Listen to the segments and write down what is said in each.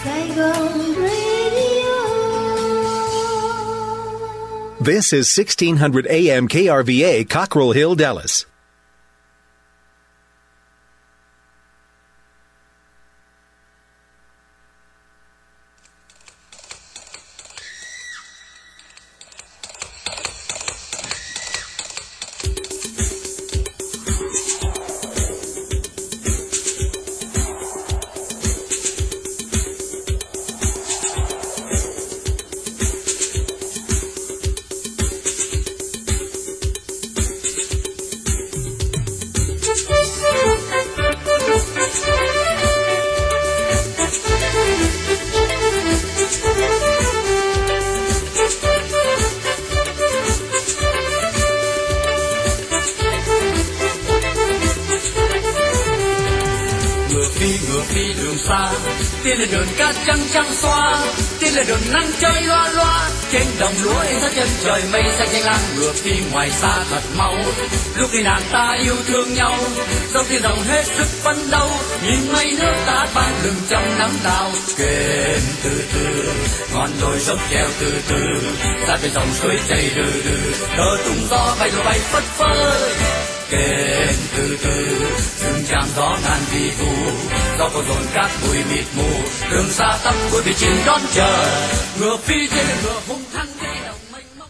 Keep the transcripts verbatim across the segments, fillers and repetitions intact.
Saigon Radio. This is sixteen hundred A M K R V A, Cockrell Hill, Dallas. Tiên là đường cát trắng trắng xoa, tiên là đường nắng chơi loa loa. Trên đồng lúa in ra chân trời mây xanh xanh lam, ngựa phi ngoài xa thật mau. Lúc khi nàng ta yêu thương nhau, dòng tiền rộng hết sức phấn đấu. Nhìn mây nước ta ban lưng trong nắng đào. Kèn từ từ, ngọn đồi dốc treo từ từ, ra bên dòng suối chảy từ từ. Cờ tung gió bay rồi bay phất phới. Kèn từ từ, từng tràng gió ngàn vi vu, gió có dồn cát bụi mịt mù, đường xa tăm cuối bị chìm đón chờ. Ngựa phi trên ngựa hung hăng đi đầu mênh mông.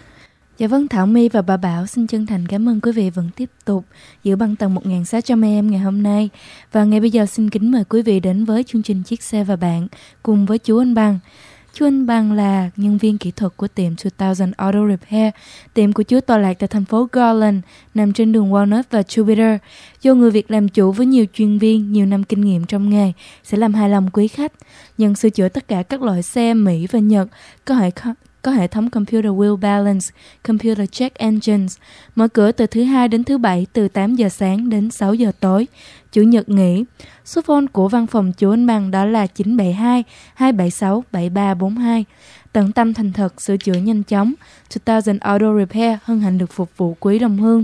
Dạ vâng, Thảo My và bà Bảo xin chân thành cảm ơn quý vị vẫn tiếp tục giữ băng tần một nghìn sáu trăm A M ngày hôm nay. Và ngay bây giờ xin kính mời quý vị đến với chương trình Chiếc Xe và Bạn cùng với chú Anh Bằng. Chú Anh Bằng là nhân viên kỹ thuật của tiệm hai nghìn Auto Repair. Tiệm của chú tọa lạc tại thành phố Garland, nằm trên đường Walnut và Jupiter. Do người Việt làm chủ với nhiều chuyên viên, nhiều năm kinh nghiệm trong nghề, sẽ làm hài lòng quý khách. Nhận sửa chữa tất cả các loại xe Mỹ và Nhật, có hệ có hệ thống Computer Wheel Balance, Computer Check Engines. Mở cửa từ thứ hai đến thứ bảy từ tám giờ sáng đến sáu giờ tối. Chủ nhật nghỉ. Số phone của văn phòng chú Anh Bằng đó là chín bảy hai, hai bảy sáu, bảy ba bốn hai. Tận tâm thành thật, sửa chữa nhanh chóng. hai nghìn Auto Repair hân hạnh được phục vụ quý đồng hương.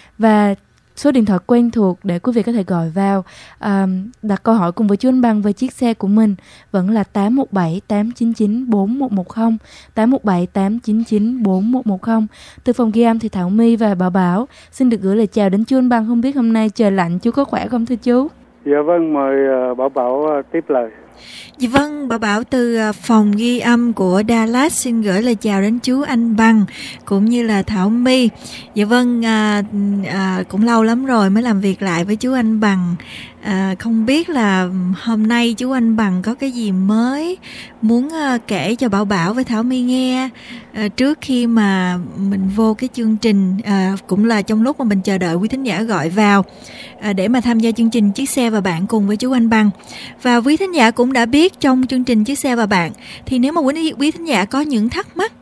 Và số điện thoại quen thuộc để quý vị có thể gọi vào um, đặt câu hỏi cùng với chú Anh Bằng về chiếc xe của mình vẫn là tám một bảy, tám chín chín, bốn một một không, tám một bảy, tám chín chín, bốn một một không. Từ phòng ghi âm thì Thảo My và Bảo Bảo xin được gửi lời chào đến chú Anh Bằng. Không biết hôm nay trời lạnh chú có khỏe không thưa chú? Dạ vâng, mời uh, Bảo Bảo uh, tiếp lời. Dạ vâng, Bảo Bảo từ phòng ghi âm của Dallas xin gửi lời chào đến chú Anh Bằng cũng như là Thảo My. Dạ vâng, à, à, cũng lâu lắm rồi mới làm việc lại với chú Anh Bằng. À, không biết là hôm nay chú Anh Bằng có cái gì mới muốn à, kể cho Bảo Bảo với Thảo My nghe à, trước khi mà mình vô cái chương trình, à, cũng là trong lúc mà mình chờ đợi quý thính giả gọi vào à, để mà tham gia chương trình Chiếc Xe và Bạn cùng với chú Anh Bằng. Và quý thính giả cũng đã biết trong chương trình Chiếc Xe và Bạn thì nếu mà quý, quý thính giả có những thắc mắc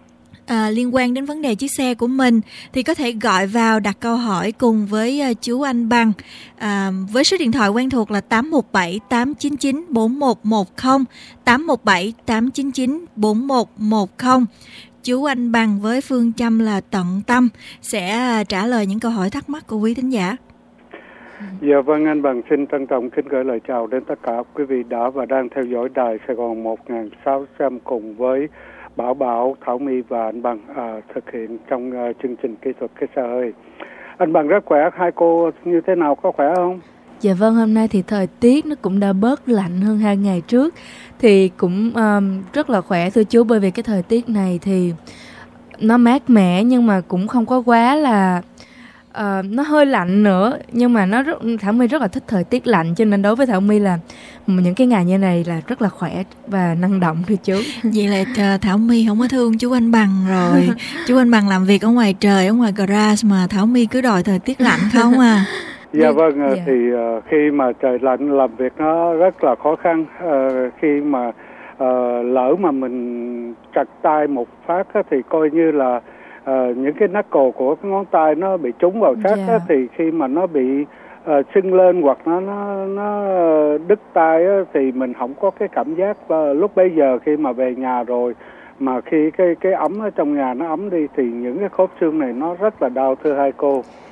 À, liên quan đến vấn đề chiếc xe của mình thì có thể gọi vào đặt câu hỏi cùng với uh, chú Anh Bằng à, với số điện thoại quen thuộc là tám một bảy, tám chín chín, bốn một một không, tám một bảy, tám chín chín, bốn một một không. Chú Anh Bằng với phương châm là tận tâm sẽ uh, trả lời những câu hỏi thắc mắc của quý thính giả. Dạ vâng, anh Bằng xin trân trọng kính gửi lời chào đến tất cả quý vị đã và đang theo dõi đài Sài Gòn một nghìn sáu trăm cùng với Bảo Bảo, Thảo My và anh Bằng à, thực hiện trong uh, chương trình kỹ thuật cái xe hơi. Anh Bằng rất khỏe, hai cô như thế nào, có khỏe không? Dạ vâng, hôm nay thì thời tiết nó cũng đã bớt lạnh hơn hai ngày trước thì cũng um, rất là khỏe thưa chú, bởi vì cái thời tiết này thì nó mát mẻ nhưng mà cũng không có quá là uh, nó hơi lạnh nữa, nhưng mà nó rất, Thảo My rất là thích thời tiết lạnh cho nên đối với Thảo My là những cái ngày như này là rất là khỏe và năng động thưa chú. Vậy là Thảo My không có thương chú Anh Bằng rồi. Chú Anh Bằng làm việc ở ngoài trời, ở ngoài garage mà Thảo My cứ đòi thời tiết lạnh không à. Dạ vâng, dạ. Thì uh, khi mà trời lạnh làm việc nó rất là khó khăn. Uh, khi mà uh, lỡ mà mình chặt tay một phát á, thì coi như là uh, những cái knuckle của cái ngón tay nó bị trúng vào sát á, thì khi mà nó bị uh, sưng lên hoặc nó nó nó đứt tay á, thì mình không có cái cảm giác. Uh, lúc bây giờ khi mà về nhà rồi mà khi cái cái ấm ở trong nhà nó ấm đi thì những cái khớp xương này nó rất là đau thưa hai cô.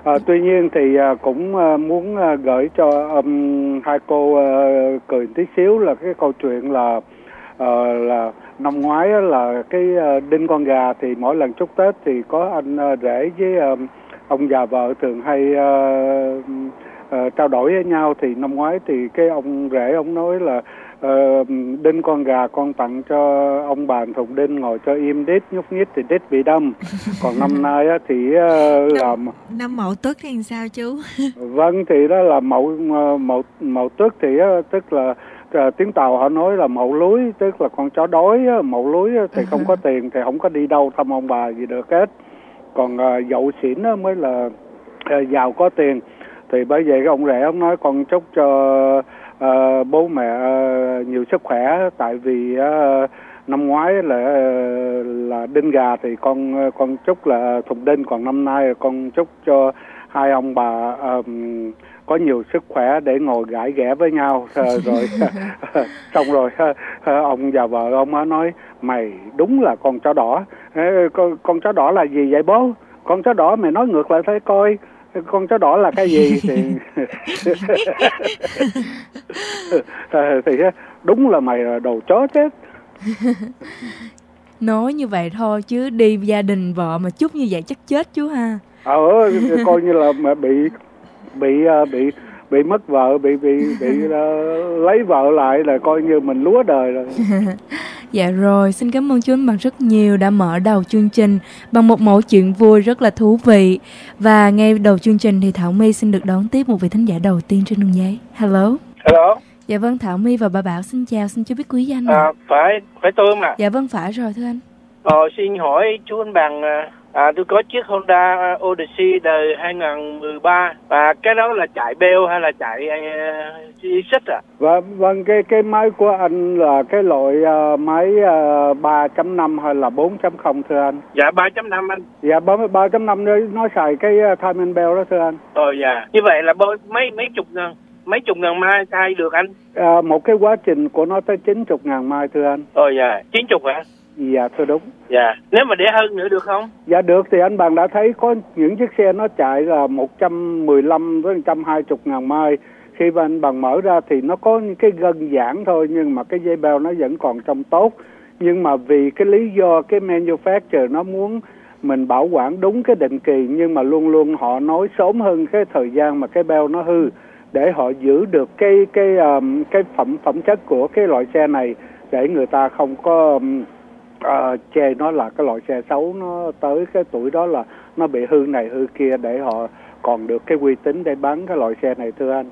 À, tuy nhiên thì à, cũng à, muốn à, gửi cho um, hai cô à, cười tí xíu là cái câu chuyện là à, là năm ngoái á, là cái à, đinh con gà thì mỗi lần chúc Tết thì có anh à, rể với à, ông già vợ thường hay à, à, trao đổi với nhau. Thì năm ngoái thì cái ông rể ông nói là Uh, đinh con gà con tặng cho ông bà thùng đinh ngồi cho im đít, nhúc nhích thì đít bị đâm. Còn năm nay á, thì uh, là năm Mậu Tuất thì sao chú? Vâng, thì đó là mậu mậu mậu Tuất thì uh, tức là uh, tiếng Tàu họ nói là mậu lúi, tức là con chó đói. Uh, mậu lúi uh, thì không có tiền thì không có đi đâu thăm ông bà gì được hết. Còn uh, dậu xỉn uh, mới là uh, giàu có tiền. Thì bởi vậy cái ông rể ông nói con chúc cho Uh, bố mẹ uh, nhiều sức khỏe, tại vì uh, năm ngoái là uh, là đinh gà thì con uh, con chúc là thùng đinh, còn năm nay con chúc cho hai ông bà uh, có nhiều sức khỏe để ngồi gãi ghẻ với nhau. Uh, rồi uh, xong rồi uh, uh, ông già vợ ông ấy nói mày đúng là con chó đỏ. Uh, con, con chó đỏ là gì vậy bố? Con chó đỏ mày nói ngược lại thấy coi. Con chó đỏ là cái gì thì thì đúng là mày là đồ chó chết. Nói như vậy thôi chứ đi gia đình vợ mà chúc như vậy chắc chết chú ha. Ờ coi như là mà bị bị bị bị mất vợ, bị bị bị uh, lấy vợ lại là coi như mình lúa đời rồi. Dạ rồi, xin cảm ơn chú anh Bằng rất nhiều đã mở đầu chương trình bằng một mẫu chuyện vui rất là thú vị. Và ngay đầu chương trình thì Thảo My xin được đón tiếp một vị thính giả đầu tiên trên đường dây. Hello. Hello. Dạ vâng, Thảo My và bà Bảo xin chào, xin chú biết quý danh. À, phải phải tôi không ạ? Dạ vâng, phải rồi thưa anh. Ờ, xin hỏi chú anh Bằng, à, tôi có chiếc Honda Odyssey đời hai không một ba và cái đó là chạy beo hay là chạy uh, xích à? Vâng, vâng cái cái máy của anh là cái loại uh, máy uh, ba chấm năm hay là bốn chấm không thưa anh? Dạ ba chấm năm anh. Dạ ba chấm năm đấy, nó xài cái uh, timing belt đó thưa anh. Ờ dạ. Như vậy là mấy mấy chục ngàn mấy chục ngàn mai thay được anh? À, một cái quá trình của nó tới chín chục ngàn mai thưa anh. Ờ dạ, chín chục hả? Dạ thưa đúng. Dạ, nếu mà để hơn nữa được không? Dạ được, thì anh Bằng đã thấy có những chiếc xe nó chạy là một trăm mười lăm với một trăm hai mươi ngàn mai. Khi mà anh Bằng mở ra thì nó có những cái gân giãn thôi, nhưng mà cái dây beo nó vẫn còn trong tốt. Nhưng mà vì cái lý do cái manufacturer nó muốn mình bảo quản đúng cái định kỳ, nhưng mà luôn luôn họ nói sớm hơn cái thời gian mà cái beo nó hư, để họ giữ được cái cái um, cái phẩm phẩm chất của cái loại xe này, để người ta không có um, uh, chê nó là cái loại xe xấu, nó tới cái tuổi đó là nó bị hư này hư kia, để họ còn được cái uy tín để bán cái loại xe này thưa anh.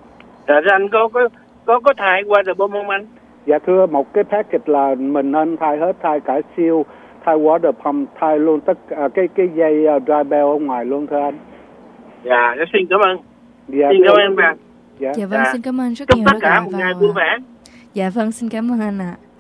Dạ anh có có có có thay qua rồi bơm không anh? Dạ thưa, một cái package là mình nên thay hết, thay cả siêu, thay water pump, thay luôn tất cả cái cái dây uh, dry belt ở ngoài luôn thưa anh. Dạ, xin cảm ơn. Dạ, xin cảm ơn anh Bằng. Dạ, dạ vâng, dạ. Xin cảm ơn rất chúc nhiều. Chúc tất cả một ngày vui vẻ. Dạ vâng, xin cảm ơn anh ạ. À.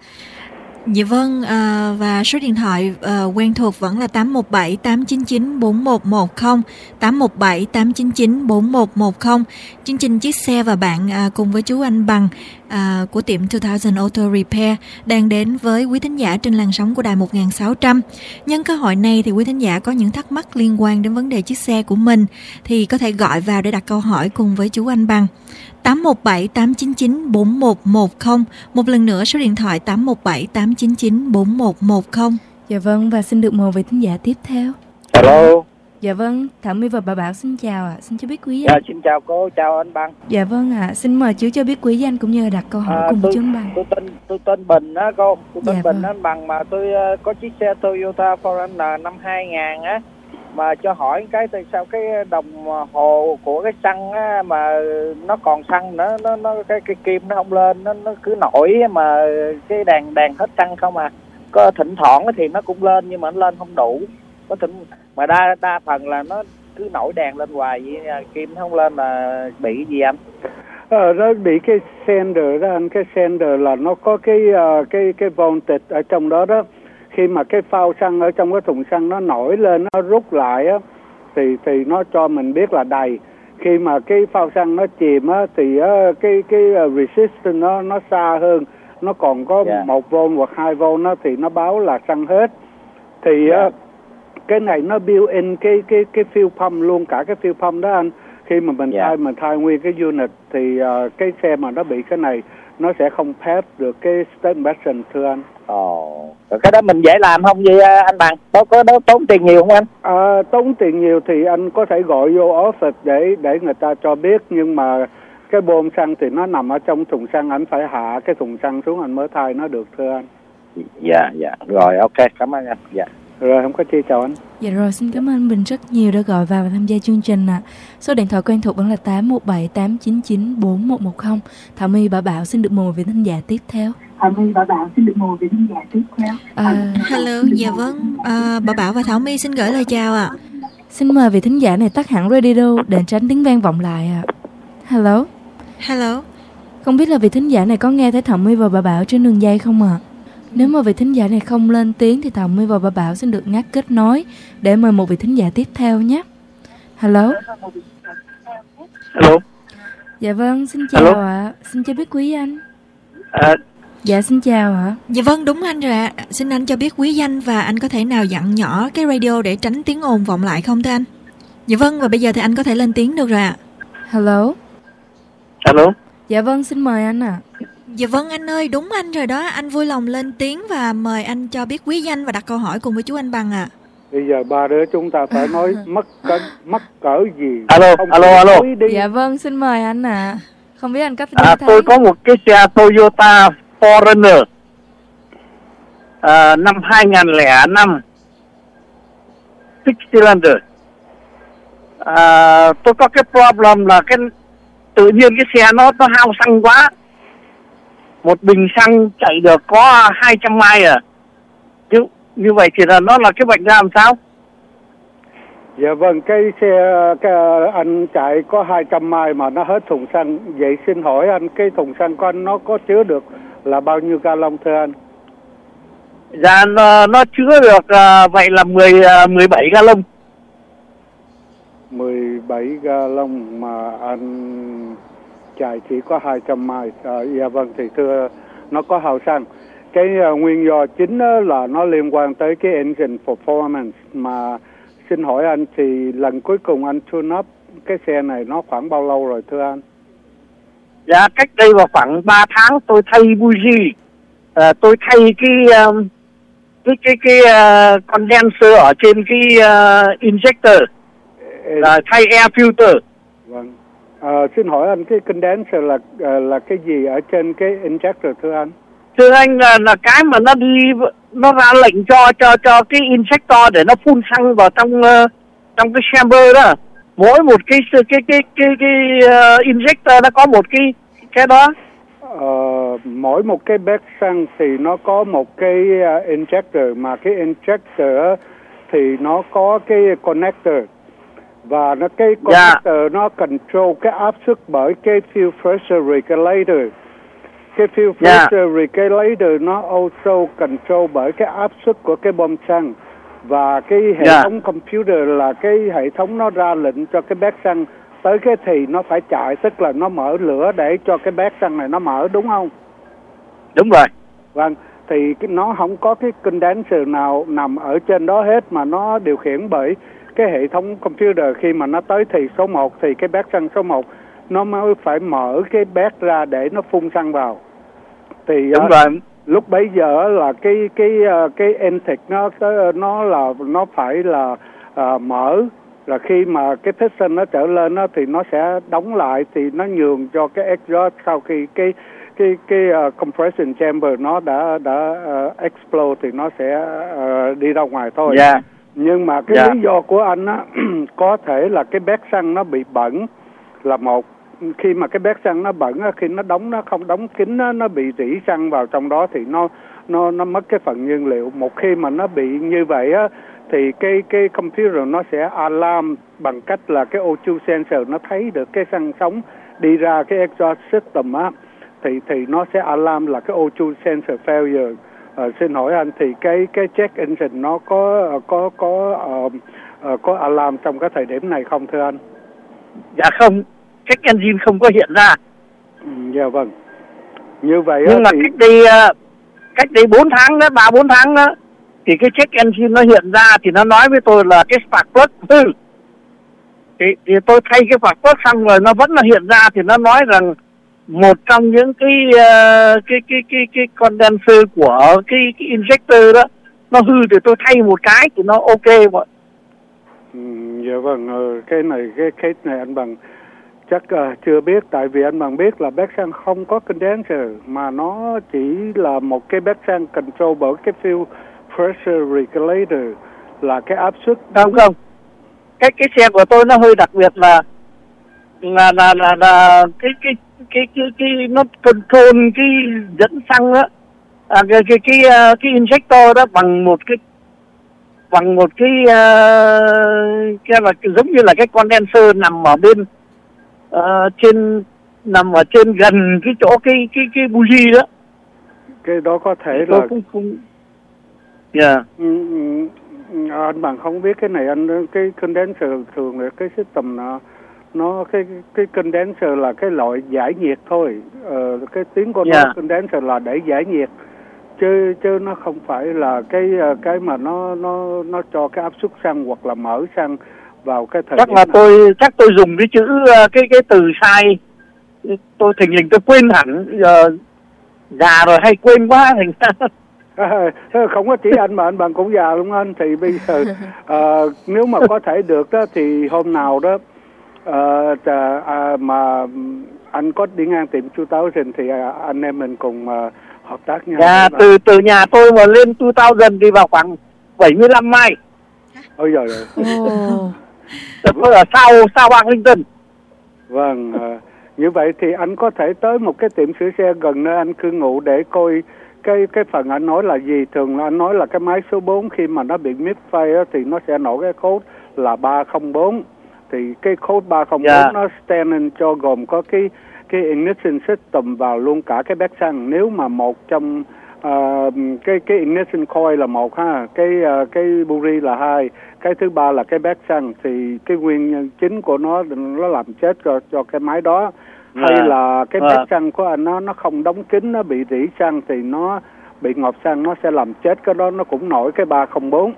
Dạ vâng, à, và số điện thoại à, quen thuộc vẫn là tám một bảy tám chín chín bốn một một không, tám một bảy tám chín chín bốn một một không. Chương trình Chiếc Xe và Bạn à, cùng với chú anh Bằng à, của tiệm hai nghìn Auto Repair đang đến với quý thính giả trên làn sóng của đài một nghìn sáu trăm. Nhân cơ hội này thì quý thính giả có những thắc mắc liên quan đến vấn đề chiếc xe của mình thì có thể gọi vào để đặt câu hỏi cùng với chú anh Bằng. tám một bảy tám chín chín bốn một một không. Một lần nữa số điện thoại tám một bảy tám chín chín bốn một một không. Dạ vâng, và xin được mời vị thính giả tiếp theo. Hello. Dạ vâng, Thảo My và bà Bảo xin chào ạ. À. Xin cho biết quý danh. Dạ, xin chào cô, chào anh Bằng. Dạ vâng ạ, à. Xin mời chú cho biết quý danh cũng như là đặt câu hỏi à, cùng với chú anh Bằng. Tôi tên tôi tên Bình á cô, tôi tên dạ Bình vâng. anh Bằng, mà tôi uh, có chiếc xe Toyota bốn Runner năm hai nghìn á, mà cho hỏi cái tại sao cái đồng hồ của cái xăng á mà nó còn xăng nữa, nó nó cái cái kim nó không lên, nó nó cứ nổi, mà cái đèn đèn hết xăng không à. Có thỉnh thoảng thì nó cũng lên nhưng mà nó lên không đủ. Có thỉnh mà đa đa phần là nó cứ nổi đèn lên hoài vậy, kim nó không lên là bị gì anh? Ờ, nó bị cái sender đó anh, cái sender là nó có cái uh, cái cái voltage ở trong đó đó. Khi mà cái phao xăng ở trong cái thùng xăng nó nổi lên, nó rút lại á, thì thì nó cho mình biết là đầy. Khi mà cái phao xăng nó chìm á, thì uh, cái cái uh, resistance nó nó xa hơn, nó còn có yeah. một volt hoặc hai volt nó thì nó báo là xăng hết. Thì yeah. uh, cái này nó built in cái cái cái fuel pump luôn, cả cái fuel pump đó anh. Khi mà mình Dạ. thay mình thay nguyên cái unit thì uh, cái xe mà nó bị cái này nó sẽ không pass được cái state inspection thưa anh. Ồ, rồi cái đó mình dễ làm không vậy anh Bằng? Có có đó tốn tiền nhiều không anh? À, tốn tiền nhiều thì anh có thể gọi vô office để để người ta cho biết, nhưng mà cái bơm xăng thì nó nằm ở trong thùng xăng, anh phải hạ cái thùng xăng xuống anh mới thay nó được thưa anh. Dạ dạ rồi, ok, cảm ơn anh. Dạ. Rồi không có chi, chào anh. Dạ rồi, xin cảm ơn anh Bình rất nhiều đã gọi vào và tham gia chương trình ạ. À. Số điện thoại quen thuộc vẫn là tám một bảy tám chín chín bốn một một không. Thảo My Bảo Bảo xin được mời vị thính giả tiếp theo. Thảo My Bảo Bảo xin được mời vị thính giả tiếp theo. À, Hello, dạ vâng, à, Bảo Bảo và Thảo My xin gửi lời chào ạ. À. Xin mời vị thính giả này tắt hẳn radio để tránh tiếng vang vọng lại ạ. À. Hello. Hello. Không biết là vị thính giả này có nghe thấy Thảo My và Bảo Bảo trên đường dây không ạ? À? Nếu mà vị thính giả này không lên tiếng thì Thảo My và Bảo Bảo xin được ngắt kết nối để mời một vị thính giả tiếp theo nhé. Hello. Hello. Dạ vâng, xin chào ạ. Xin cho biết quý anh. À, Dạ xin chào ạ. Dạ vâng, đúng anh rồi ạ. Xin anh cho biết quý danh và anh có thể nào dặn nhỏ cái radio để tránh tiếng ồn vọng lại không thưa anh? Dạ vâng, và bây giờ thì anh có thể lên tiếng được rồi ạ. Hello. hello. Dạ vâng, xin mời anh ạ. À. Dạ vâng anh ơi, đúng anh rồi đó. Anh vui lòng lên tiếng và mời anh cho biết quý danh và đặt câu hỏi cùng với chú anh Bằng ạ. À. Bây giờ ba đứa chúng ta phải nói mắc cỡ, mắc cỡ gì. Alo, không alo, alo. Dạ vâng, xin mời anh ạ. À. Không biết anh có À, thấy... tôi có một cái xe Toyota Forerunner à, năm hai không không năm six cylinder. À, tôi có cái problem là cái tự nhiên cái xe nó nó hao xăng quá. Một bình xăng chạy được có hai trăm mai à. Như, như vậy thì là nó là cái bệnh ra làm sao? Dạ vâng, cái xe cái, anh chạy có hai trăm mai mà nó hết thùng xăng. Vậy xin hỏi anh, cái thùng xăng của anh nó có chứa được là bao nhiêu gallon thưa anh? Dạ nó, nó chứa được à, vậy là mười, mười bảy gallon. mười bảy gallon mà anh chạy chỉ có hai trăm mai. À, dạ vâng, thì thưa nó có hao xăng. Cái uh, nguyên do chính là nó liên quan tới cái engine performance. Mà xin hỏi anh thì lần cuối cùng anh tune up cái xe này nó khoảng bao lâu rồi thưa anh? Dạ cách đây vào khoảng ba tháng tôi thay buji, à, tôi thay cái um, cái cái cái uh, condenser ở trên cái uh, injector, là thay air filter. Vâng. À, xin hỏi anh cái condenser là là cái gì ở trên cái injector thưa anh? Thưa anh là, là cái mà nó đi nó ra lệnh cho cho cho cái injector để nó phun xăng vào trong uh, trong cái chamber đó. Mỗi một cái cái cái cái cái, cái uh, injector nó có một cái cái đó. Ờ, mỗi một cái bét xăng thì nó có một cái uh, injector, mà cái injector thì nó có cái connector, và nó cái connector yeah. nó control cái áp suất bởi cái fuel pressure regulator. Cái fuel pressure yeah. regulator nó also control bởi cái áp suất của cái bơm xăng, và cái hệ yeah. thống computer là cái hệ thống nó ra lệnh cho cái bét xăng tới cái thì nó phải chạy, tức là nó mở lửa để cho cái bét xăng này nó mở, đúng không? Đúng rồi. Vâng, thì nó không có cái condenser nào nằm ở trên đó hết, mà nó điều khiển bởi cái hệ thống computer. Khi mà nó tới thì số một thì cái bét xăng số một nó mới phải mở cái bét ra để nó phun xăng vào. Thì đúng uh, rồi. Lúc bấy giờ là cái cái uh, cái intake nó nó là nó phải là uh, mở, là khi mà cái piston nó trở lên nó thì nó sẽ đóng lại, thì nó nhường cho cái exhaust sau khi cái cái cái uh, compression chamber nó đã đã uh, explode thì nó sẽ uh, đi ra ngoài thôi. Yeah. Nhưng mà cái yeah. lý do của anh á có thể là cái bét xăng nó bị bẩn là một. Khi mà cái bét xăng nó bẩn á, khi nó đóng nó không đóng kín á, nó bị rỉ xăng vào trong đó thì nó nó nó mất cái phần nhiên liệu. Một khi mà nó bị như vậy á thì cái cái computer nó sẽ alarm bằng cách là cái ô hai sensor nó thấy được cái xăng sống đi ra cái exhaust system á, thì thì nó sẽ alarm là cái ô hai sensor failure. Uh, xin hỏi anh thì cái cái check engine nó có có có uh, uh, có alarm trong cái thời điểm này không thưa anh? Dạ không, check engine không có hiện ra. Ừ, dạ vâng. Như vậy nhưng mà thì... cách đây cách đây bốn tháng đó, ba bốn tháng đó, thì thì cái check engine nó hiện ra thì nó nói với tôi là cái spark plug hư. Thì, thì tôi thay cái spark plug xong rồi nó vẫn là hiện ra, thì nó nói rằng một trong những cái uh, cái cái cái cái condenser của cái, cái injector đó nó hư, thì tôi thay một cái thì nó ok mọi. Ừ, dạ vâng, cái này cái case này anh Bằng chắc uh, chưa biết, tại vì anh Bằng biết là bếp xăng không có condenser mà nó chỉ là một cái bếp xăng control bởi cái fuel pressure regulator, là cái áp suất. Không không, cái cái xe của tôi nó hơi đặc biệt là là là là, là cái cái cái cái cái nó control cái dẫn xăng đó, à, cái cái cái cái injector đó bằng một cái bằng một cái uh, cái là giống như là cái condenser nằm ở bên uh, trên nằm ở trên gần cái chỗ cái cái cái buji đó. Cái đó có thể tôi là cũng không. Yeah. Ừ, anh Bằng không biết cái này anh, cái condenser thường là cái system nó nó cái cái condenser là cái loại giải nhiệt thôi, ờ, cái tiếng của Yeah. nó condenser là để giải nhiệt, chứ chứ nó không phải là cái cái mà nó nó nó cho cái áp suất xăng hoặc là mở xăng vào cái thời Chắc điểm là này. tôi chắc tôi dùng cái chữ cái cái từ sai, tôi thình lình tôi quên hẳn, giờ già rồi hay quên quá thành ra. À, không có chỉ anh mà anh Bằng cũng già luôn anh, thì bây giờ à, nếu mà có thể được đó thì hôm nào đó à, à, mà anh có đi ngang tiệm Two Thousand thì à, anh em mình cùng à, hợp tác nhau. Dạ, từ từ nhà tôi mà lên Two Thousand đi vào khoảng bảy mươi lăm mai. Ôi giời ơi. Ồ. Tôi ở sau sau Washington. Vâng, à, như vậy thì anh có thể tới một cái tiệm sửa xe gần nơi anh cư ngụ để coi cái cái phần anh nói là gì. Thường là anh nói là cái máy số bốn khi mà nó bị misfire thì nó sẽ nổi cái code là ba không bốn. Thì cái code ba không bốn yeah. nó standing cho gồm có cái cái ignition system vào luôn cả cái bếp xăng. Nếu mà một trong uh, cái cái ignition coil là một ha, cái uh, cái buri là hai, cái thứ ba là cái bếp xăng, thì cái nguyên nhân chính của nó nó làm chết cho cho cái máy đó. Yeah. Hay là cái bếp yeah. xăng của anh nó nó không đóng kín, nó bị rỉ xăng thì nó bị ngọt xăng, nó sẽ làm chết cái đó, nó cũng nổi cái ba không bốn.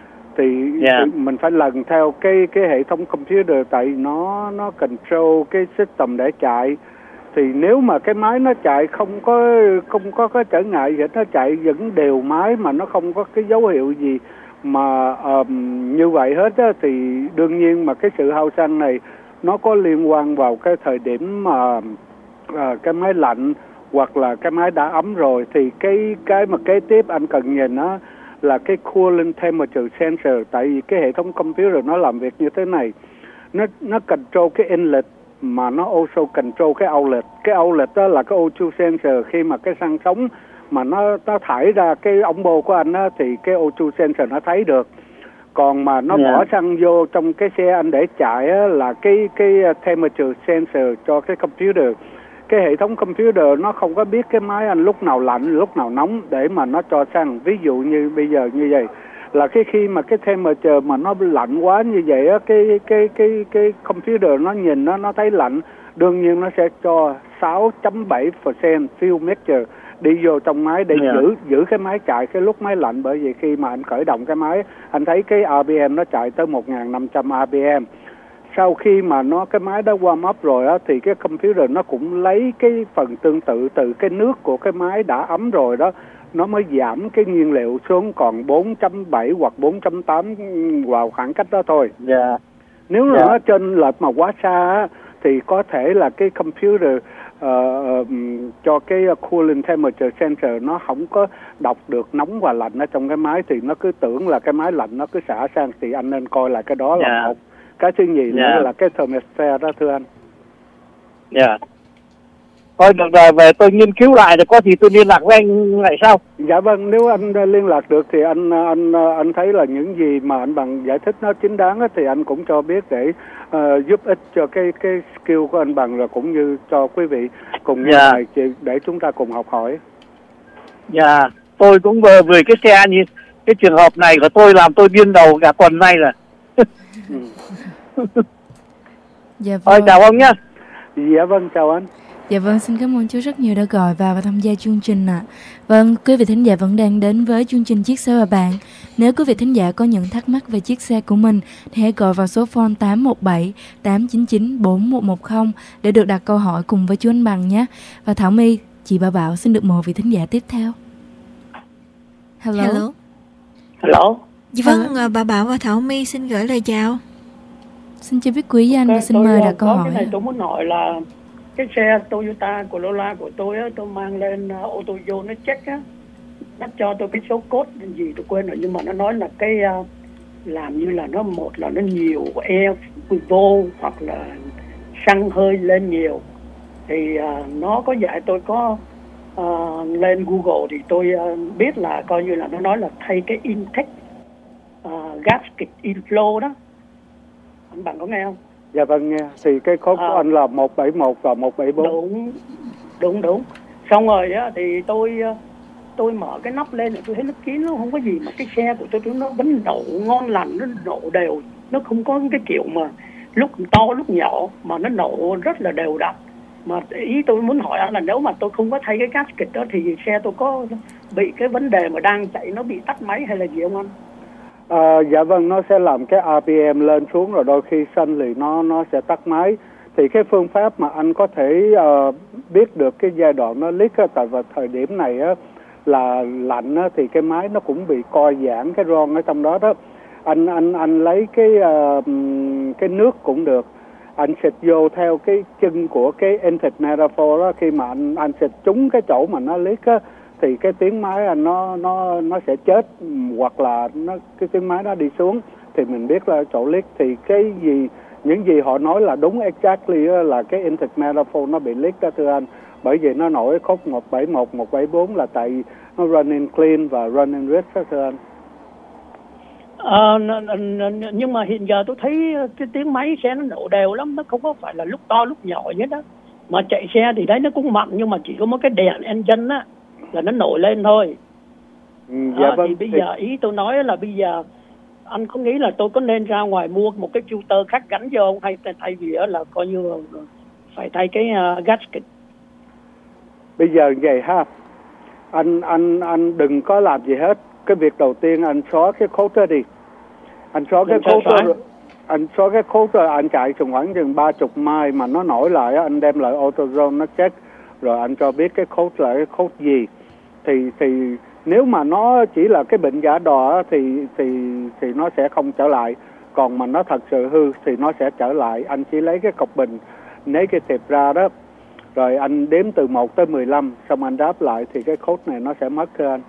Thì, yeah. thì mình phải lần theo cái cái hệ thống computer, tại nó nó control cái system để chạy. Thì nếu mà cái máy nó chạy không có không có cái trở ngại gì, nó chạy vẫn đều máy mà nó không có cái dấu hiệu gì mà um, như vậy hết á, thì đương nhiên mà cái sự hao xăng này nó có liên quan vào cái thời điểm mà uh, cái máy lạnh hoặc là cái máy đã ấm rồi. Thì cái cái mà kế tiếp anh cần nhìn á là cái coolant temperature sensor, tại vì cái hệ thống computer nó làm việc như thế này, nó nó control cái inlet mà nó also control cái outlet. Cái outlet đó là cái O hai sensor, khi mà cái xăng sống mà nó nó thải ra cái ống bô của anh á thì cái O hai sensor nó thấy được. Còn mà nó yeah. bỏ xăng vô trong cái xe anh để chạy á là cái cái temperature sensor cho cái computer. Cái hệ thống computer nó không có biết cái máy anh lúc nào lạnh lúc nào nóng để mà nó cho xăng. Ví dụ như bây giờ như vậy là cái khi mà cái temperature mà nó lạnh quá như vậy á, cái cái cái cái computer nó nhìn nó nó thấy lạnh, đương nhiên nó sẽ cho sáu phẩy bảy phần trăm fuel mixture đi vô trong máy để yeah. giữ giữ cái máy chạy cái lúc máy lạnh. Bởi vì khi mà anh khởi động cái máy, anh thấy cái rờ pê em nó chạy tới một nghìn năm trăm rờ pê em. Sau khi mà nó cái máy đó warm up rồi á thì cái computer nó cũng lấy cái phần tương tự từ cái nước của cái máy đã ấm rồi đó, nó mới giảm cái nhiên liệu xuống còn bốn phẩy bảy hoặc bốn phẩy tám vào khoảng cách đó thôi. Yeah. Nếu mà yeah. nó trên lệch mà quá xa á, thì có thể là cái computer uh, um, cho cái coolant temperature sensor nó không có đọc được nóng và lạnh ở trong cái máy, thì nó cứ tưởng là cái máy lạnh nó cứ xả sang. Thì anh nên coi lại cái đó là yeah. một. Cái thứ nhì nữa yeah. là cái thermostat đó thưa anh. Dạ. Yeah. Thôi được rồi, về tôi nghiên cứu lại rồi có gì tôi liên lạc với anh lại sau. Dạ vâng, nếu anh liên lạc được thì anh anh anh thấy là những gì mà anh Bằng giải thích nó chính đáng á, thì anh cũng cho biết để uh, giúp ích cho cái cái skill của anh Bằng, rồi cũng như cho quý vị cùng nghe yeah. bài để chúng ta cùng học hỏi. Dạ, yeah. tôi cũng vừa vừa cái xe như cái trường hợp này của tôi làm tôi điên đầu cả tuần nay rồi. Dạ vâng. Thôi chào ông nhé. Dạ vâng, chào anh. Dạ vâng, xin cảm ơn chú rất nhiều đã gọi vào và tham gia chương trình ạ. À. Vâng, quý vị thính giả vẫn đang đến với chương trình Chiếc xe và bạn. Nếu quý vị thính giả có những thắc mắc về chiếc xe của mình thì hãy gọi vào số phone tám một bảy tám chín chín bốn một một không để được đặt câu hỏi cùng với chú Anh Bằng nhé. Và Thảo My, chị Bảo Bảo xin được mời vị thính giả tiếp theo. Hello. Hello. Hello. Dạ vâng, à, bà Bảo và Thảo My xin gửi lời chào. Xin chào biết quý anh và xin tôi, mời tôi, đặt câu hỏi. Cái này tôi muốn hỏi là cái xe Toyota Corolla của tôi á, tôi mang lên uh, ô tô vô nó check á, nó cho tôi cái số code gì tôi quên rồi, nhưng mà nó nói là cái uh, làm như là nó một là nó nhiều air vô hoặc là xăng hơi lên nhiều, thì uh, nó có dạy tôi có uh, lên Google thì tôi uh, biết là coi như là nó nói là thay cái intake uh, gasket inflow đó. Anh bạn có nghe không? Dạ vâng nghe. Thì cái code à, của anh là một bảy một và một bảy bốn. Đúng, đúng, đúng. Xong rồi á, thì tôi tôi mở cái nắp lên thì tôi thấy nó kín, nó không có gì, mà cái xe của tôi nó vẫn nổ ngon lành, nó nổ đều. Nó không có cái kiểu mà lúc to lúc nhỏ, mà nó nổ rất là đều đặn. Mà ý tôi muốn hỏi anh là nếu mà tôi không có thay cái gasket đó thì xe tôi có bị cái vấn đề mà đang chạy nó bị tắt máy hay là gì không anh? À, dạ vâng, nó sẽ làm cái rờ pê em lên xuống rồi đôi khi xanh thì nó nó sẽ tắt máy. Thì cái phương pháp mà anh có thể uh, biết được cái giai đoạn nó leak á, tại vào thời điểm này á, là lạnh á, thì cái máy nó cũng bị co giãn cái ron ở trong đó đó. Anh anh anh lấy cái uh, cái nước cũng được. Anh xịt vô theo cái chân của cái intake manifold đó, khi mà anh anh xịt trúng cái chỗ mà nó leak á, thì cái tiếng máy anh nó nó nó sẽ chết, hoặc là nó cái tiếng máy nó đi xuống thì mình biết là chỗ leak. Thì cái gì những gì họ nói là đúng exactly là cái intake manifold nó bị leak đó thưa anh, bởi vì nó nổi code một bảy một, một bảy bốn là tại nó running clean và running rich đó thưa anh. À, nhưng mà hiện giờ tôi thấy cái tiếng máy xe nó nổ đều lắm, nó không có phải là lúc to lúc nhỏ nhất đó, mà chạy xe thì đấy nó cũng mạnh, nhưng mà chỉ có một cái đèn engine á là nó nổi lên thôi. Ừ, dạ à, vâng, thì bây thì... giờ ý tôi nói là bây giờ anh có nghĩ là tôi có nên ra ngoài mua một cái filter khác gắn vô không, hay thay vì là coi như phải thay cái uh, gasket? Bây giờ vậy ha, anh anh anh đừng có làm gì hết. Cái việc đầu tiên anh xóa cái code đó đi. Anh xóa cái code đó, anh xóa cái code rồi anh chạy chừng khoảng chừng ba chục mai mà nó nổi lại, anh đem lại AutoZone nó check rồi anh cho biết cái code là cái code gì. Thì thì nếu mà nó chỉ là cái bệnh giả đò thì thì thì nó sẽ không trở lại, còn mà nó thật sự hư thì nó sẽ trở lại. Anh chỉ lấy cái cọc bình negative ra đó, rồi anh đếm từ một tới mười lăm, xong anh đáp lại thì cái code này nó sẽ mất thưa anh.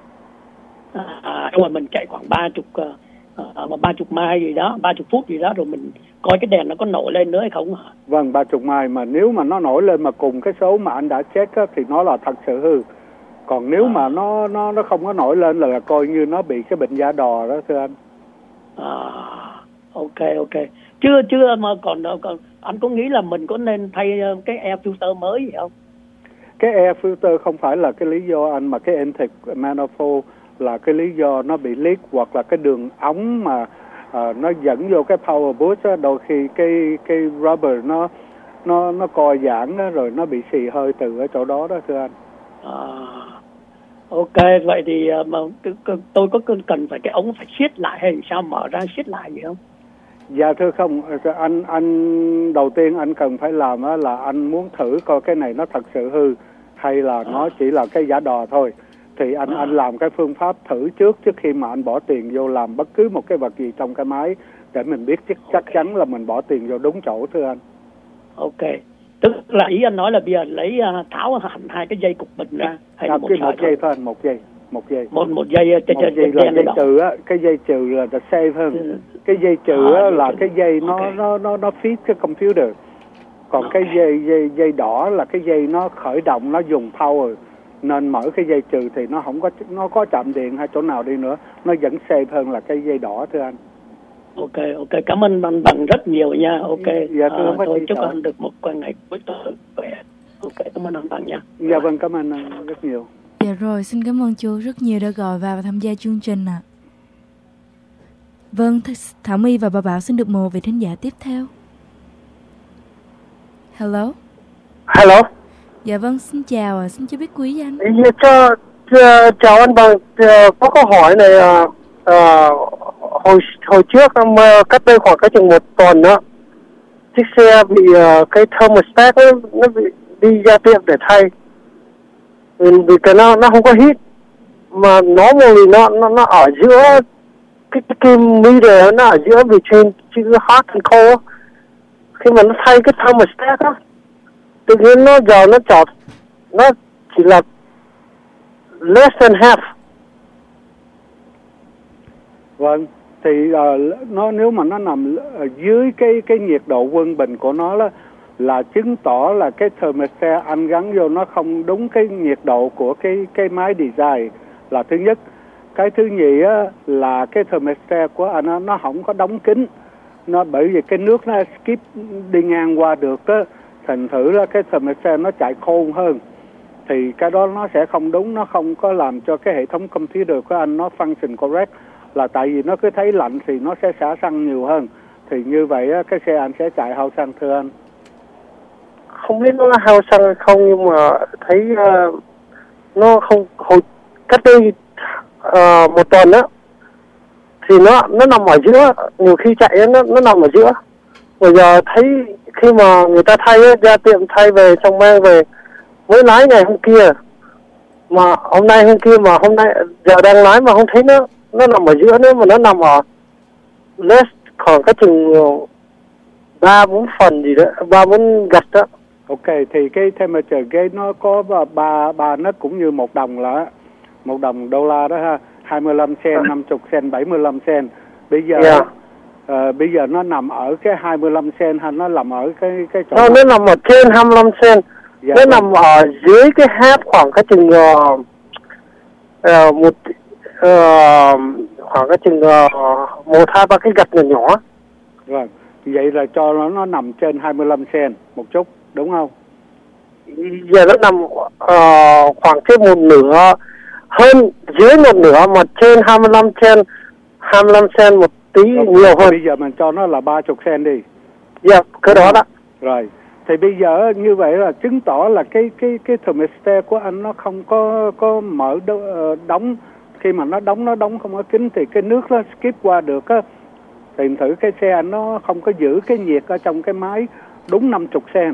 À, nhưng mà mình chạy khoảng ba chục uh, ba chục mai gì đó, ba chục phút gì đó, rồi mình coi cái đèn nó có nổi lên nữa hay không hả? Vâng, ba chục mai mà nếu mà nó nổi lên mà cùng cái số mà anh đã check á, thì nó là thật sự hư. Còn nếu à. mà nó nó nó không có nổi lên là, là coi như nó bị cái bệnh giả đò đó thưa anh. À, ok ok. Chưa chưa mà còn, còn anh có nghĩ là mình có nên thay cái air filter mới gì không? Cái air filter không phải là cái lý do anh, mà cái intake manifold là cái lý do nó bị leak, hoặc là cái đường ống mà uh, nó dẫn vô cái power boost á, đôi khi cái cái rubber nó nó nó co giãn á, rồi nó bị xì hơi từ ở chỗ đó đó thưa anh. À, ok, vậy thì uh, mà tôi có cần phải cái ống phải siết lại hay sao, mở ra siết lại gì không? Dạ thưa không, anh anh đầu tiên anh cần phải làm á, là anh muốn thử coi cái này nó thật sự hư hay là à. nó chỉ là cái giả đò thôi. Thì anh à. anh làm cái phương pháp thử trước trước khi mà anh bỏ tiền vô làm bất cứ một cái vật gì trong cái máy, để mình biết chắc, okay. chắc chắn là mình bỏ tiền vô đúng chỗ thưa anh. Ok, tức là ý anh nói là bây giờ lấy uh, tháo hẳn hai cái dây cục bình ra hay à, là một, cái một dây thôi anh, một dây, một dây. Một một dây uh, một dây là dây trừ á, cái dây trừ là the safe hơn. Ừ. Cái dây trừ á à, là cái dây nó okay. nó nó nó feed cái computer. Còn okay. cái dây dây dây đỏ là cái dây nó khởi động, nó dùng power, nên mở cái dây trừ thì nó không có nó có chạm điện hay chỗ nào đi nữa, nó vẫn safe hơn là cái dây đỏ thưa anh. Ok ok, cảm ơn anh Bằng rất nhiều nha. Ok, dạ, tôi, à, tôi chúc sợ. anh được một ngày cuối tuần khỏe. Ok, cảm ơn anh Bằng nha. Dạ vâng, cảm ơn anh rất nhiều. Dạ rồi, xin cảm ơn chú rất nhiều đã gọi vào và tham gia chương trình ạ. À. Vâng, Thảo My và bà Bảo xin được mời vị thính giả tiếp theo. Hello. Hello. Dạ vâng, xin chào, xin chào biết quý anh. Dạ, cho, cho, chào anh Bằng, có câu hỏi này, à, à, hồi hồi trước cách đây khoảng cái chừng một tuần đó, chiếc xe bị uh, cái thermostat ấy, nó bị đi ra tiệm để thay, vì cái nó nó không có hít, mà nó một thì nó nó nó ở giữa cái cái kim meter, nó ở giữa between hot and cold. Khi mà nó thay cái thermostat á, tự nhiên nó giờ nó chọt, nó chỉ là less than half. Vâng, thì uh, nó nếu mà nó nằm ở dưới cái cái nhiệt độ quân bình của nó đó, là chứng tỏ là cái thermostat anh gắn vô nó không đúng cái nhiệt độ của cái cái máy design là thứ nhất. Cái thứ nhì á, là cái thermostat của anh á, nó không có đóng kín, nó bởi vì cái nước nó skip đi ngang qua được á, thành thử là cái thermostat nó chạy khôn hơn, thì cái đó nó sẽ không đúng, nó không có làm cho cái hệ thống computer của anh nó function correct, là tại vì nó cứ thấy lạnh thì nó sẽ xả xăng nhiều hơn, thì như vậy á, cái xe anh sẽ chạy hao xăng thưa anh. Không biết nó là hao xăng hay không, nhưng mà thấy uh, nó không hồi cách đây uh, một tuần á thì nó nó nằm ở giữa, nhiều khi chạy nó nó nằm ở giữa. Bây giờ thấy khi mà người ta thay á, ra tiệm thay về xong mang về mới lái ngày hôm kia, mà hôm nay hôm kia mà hôm nay giờ đang lái mà không thấy nó nó nằm ở giữa nữa, mà nó nằm ở less khoảng cái chừng ba bốn phần gì đó, ba bốn gạch đó. Ok, thì cái temperature gauge nó có ba ba nó cũng như một đồng là một đồng đô la đó ha, hai mươi lăm cent, năm mươi cent, bảy mươi lăm cent. Bây giờ yeah. uh, bây giờ nó nằm ở cái hai mươi lăm cent hay nó nằm ở cái cái chỗ nó, nó nằm ở trên hai mươi lăm cent. Dạ, nó vâng. Nằm ở dưới cái half khoảng cái chừng uh, uh, một uh, khoảng cái chừng uh, một hai ba cái gạch nhỏ nhỏ. Vâng, vậy là cho nó nó nằm trên hai mươi lăm cent một chút, đúng không? Giờ nó nằm uh, khoảng cái một nửa, hơn dưới một nửa, mà trên hai mươi lăm cent, hai mươi lăm cent một tí đúng, nhiều hơn. Bây giờ mình cho nó là ba mươi cent đi. Dạ, yeah, cái đó đó. Rồi, thì bây giờ như vậy là chứng tỏ là cái cái cái thermostat của anh nó không có có mở đóng, khi mà nó đóng nó đóng không có kín thì cái nước nó skip qua được á. Tìm thử cái xe anh nó không có giữ cái nhiệt ở trong cái máy đúng năm mươi cent,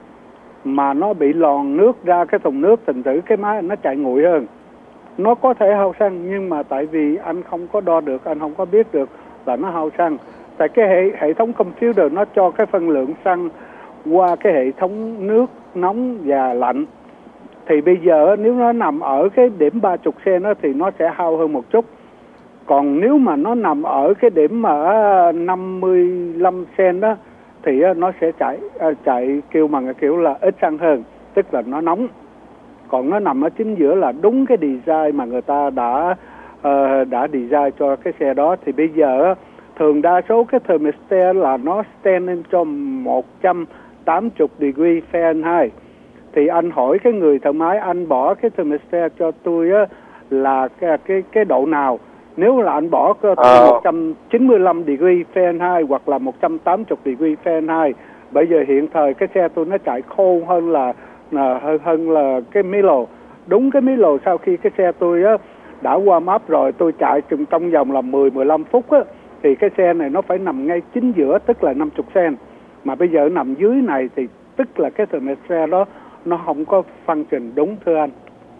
mà nó bị lòn nước ra cái thùng nước, thành thử cái máy nó chạy nguội hơn. Nó có thể hao xăng, nhưng mà tại vì anh không có đo được, anh không có biết được là nó hao xăng. Tại cái hệ, hệ thống computer nó cho cái phân lượng xăng qua cái hệ thống nước nóng và lạnh. Thì bây giờ nếu nó nằm ở cái điểm ba mươi cent đó, thì nó sẽ hao hơn một chút. Còn nếu mà nó nằm ở cái điểm mà năm mươi lăm cent đó, thì nó sẽ chạy chạy kêu bằng kiểu là ít xăng hơn, tức là nó nóng. Còn nó nằm ở chính giữa là đúng cái design mà người ta đã uh, đã design cho cái xe đó. Thì bây giờ thường đa số cái thermostat là nó standing cho một trăm tám mươi degree Fahrenheit. Thì anh hỏi cái người thợ máy, anh bỏ cái thermostat cho tôi á, là cái, cái cái độ nào. Nếu là anh bỏ có uh. một trăm chín mươi lăm degree Fahrenheit hoặc là một trăm tám mươi degree Fahrenheit. Bây giờ hiện thời cái xe tôi nó chạy khô hơn là là hơn hơn là cái Milo. Đúng cái Milo sau khi cái xe tôi á đã warm up rồi, tôi chạy chừng trong vòng là mười mười lăm phút á, thì cái xe này nó phải nằm ngay chính giữa, tức là năm mươi cent. Mà bây giờ nằm dưới này thì tức là cái thermostat đó nó không có function đúng thưa anh.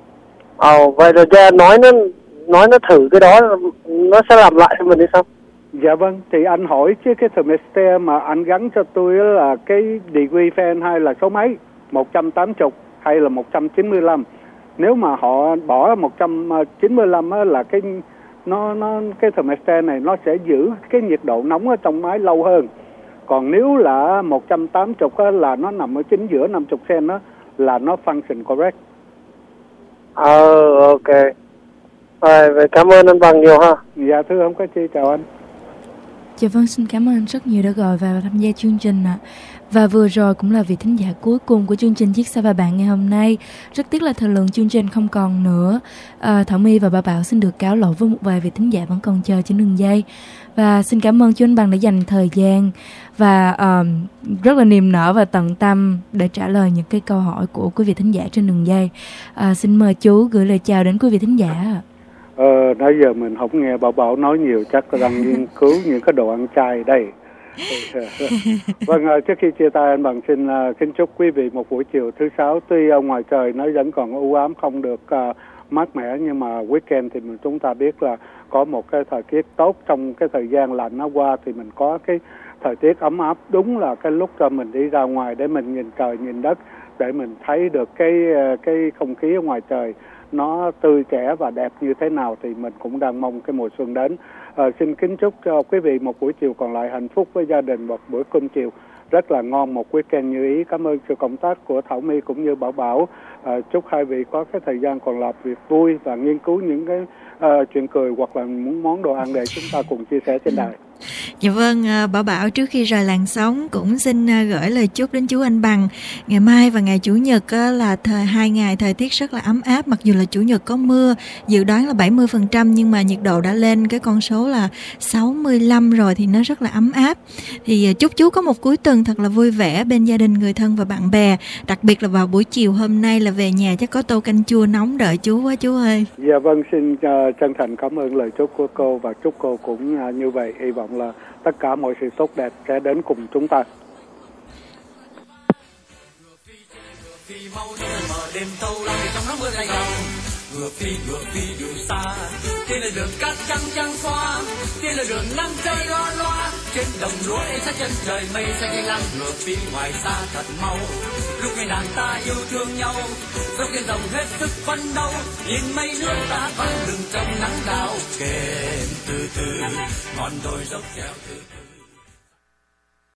Ồ, vậy rồi ra nói nó nói nó thử cái đó nó sẽ làm lại cho mình hay sao? Dạ vâng, thì anh hỏi chứ cái thermostat mà anh gắn cho tôi là cái degree Fahrenheit là số mấy? một trăm tám mươi hay là một trăm chín mươi lăm? Nếu mà họ bỏ một trăm chín mươi lăm á, là cái nó nó cái thermostat này nó sẽ giữ cái nhiệt độ nóng ở trong máy lâu hơn. Còn nếu là một trăm tám mươi á, là nó nằm ở chính giữa năm mươi cent đó, là nó function correct. Ờ, uh, ok. Rồi, vậy cảm ơn anh Bằng nhiều ha. Dạ thưa không có chi, chào anh. Dạ vâng, xin cảm ơn anh rất nhiều đã gọi vào tham gia chương trình ạ. À. Và vừa rồi cũng là vị thính giả cuối cùng của chương trình Chiếc Xe Và Bạn ngày hôm nay. Rất tiếc là thời lượng chương trình không còn nữa. à, Thảo My và Bà Bảo xin được cáo lỗi với một vài vị thính giả vẫn còn chờ trên đường dây. Và xin cảm ơn chú Anh Bằng đã dành thời gian và uh, rất là niềm nở và tận tâm để trả lời những cái câu hỏi của quý vị thính giả trên đường dây. à, Xin mời chú gửi lời chào đến quý vị thính giả. Ờ, nãy giờ mình không nghe Bảo Bảo nói nhiều, chắc là đang nghiên cứu những cái đồ ăn chay đây. Vâng, trước khi chia tay anh Bằng xin uh, kính chúc quý vị một buổi chiều thứ sáu. Tuy uh, ngoài trời nó vẫn còn u ám, không được uh, mát mẻ, nhưng mà weekend thì mình, chúng ta biết là có một cái thời tiết tốt. Trong cái thời gian lạnh nó qua thì mình có cái thời tiết ấm áp. Đúng là cái lúc cho mình đi ra ngoài để mình nhìn trời nhìn đất, để mình thấy được cái uh, cái không khí ở ngoài trời nó tươi trẻ và đẹp như thế nào, thì mình cũng đang mong cái mùa xuân đến. À, xin kính chúc cho quý vị một buổi chiều còn lại hạnh phúc với gia đình, một bữa cơm chiều rất là ngon, một weekend như ý. Cảm ơn sự cộng tác của Thảo My cũng như Bảo Bảo. À, chúc hai vị có cái thời gian còn làm việc vui và nghiên cứu những cái uh, chuyện cười hoặc là những món đồ ăn để chúng ta cùng chia sẻ trên đài. Dạ vâng, Bảo Bảo trước khi rời làn sóng cũng xin gửi lời chúc đến chú Anh Bằng. Ngày mai và ngày Chủ nhật là thời hai ngày thời tiết rất là ấm áp, mặc dù là Chủ nhật có mưa, dự đoán là bảy mươi phần trăm, nhưng mà nhiệt độ đã lên cái con số là sáu mươi lăm rồi thì nó rất là ấm áp. Thì chúc chú có một cuối tuần thật là vui vẻ bên gia đình, người thân và bạn bè. Đặc biệt là vào buổi chiều hôm nay là về nhà chắc có tô canh chua nóng đợi chú quá chú ơi. Dạ vâng, xin uh, chân thành cảm ơn lời chúc của cô, và chúc cô cũng uh, như vậy. Hy vọng là tất cả mọi sự tốt đẹp sẽ đến cùng chúng ta. Ngựa phi ngựa phi đường xa, trên là đường cát trắng trắng xóa, trên là đường nắng trời loa loa, trên đồng lúa em sát chân trời mây xanh xanh lăng. Ngựa phi ngoài xa thật mau, lúc ngày nàng ta yêu thương nhau, dốc trên dòng hết sức phấn đấu, nhìn mây nước ta vẫn đừng trong nắng đào kề từ từ, ngọn đồi dốc treo từ từ.